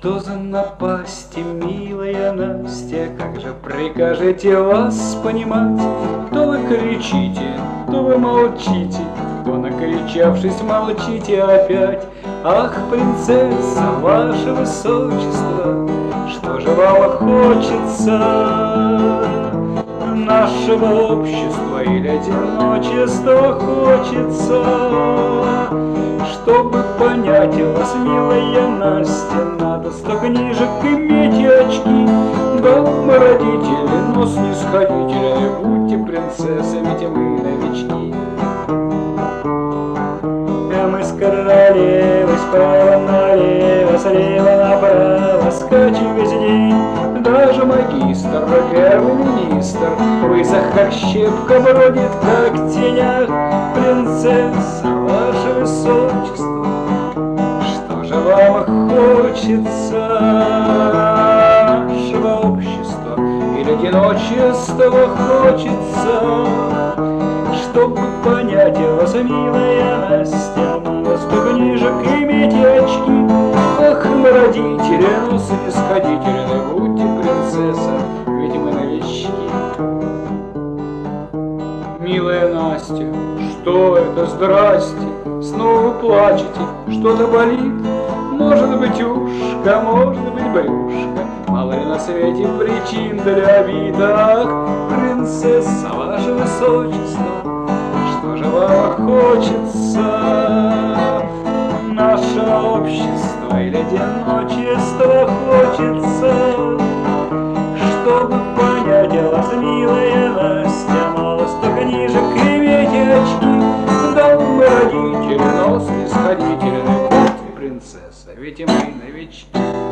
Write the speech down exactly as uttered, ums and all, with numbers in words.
Что за напасти, милая Настя, как же прикажете вас понимать? То вы кричите, то вы молчите, то, накричавшись, молчите опять. Ах, принцесса, ваше высочество, что же вам хочется? Нашего общества или одиночества хочется? Чтобы понять вас, милая Настя, надо сто книжек иметь и очки. Да, мы родители, но снисходительны, будьте принцессы, ведь мы новички. А мы с королевой справа налево, слева направо скачем весь день. Даже магистр, первый министр, высох как щепка, бродит как в тенях. Принцесса, ваше высочество, что же вам хочется? Нашего общества или одиночества хочется? Чтобы понять вас, милая Настя, надо сто книжек иметь и очки. Ах, мы родители, но снисходительны, будьте принцесса, ведь мы новички. Милая Настя, что это, здрасте, снова вы плачете, что-то болит? Может быть ушко, может быть брюшко, мало ли на свете причин для обид. Ах, принцесса, ваше высочество, что же вам хочется? Наше общество или одиночество хочется? Чтобы понять вас, милая Настя, мало сто книжек иметь и очки. Да, мы родители, но снисходительны, будьте принцесса, ведь и мы новички.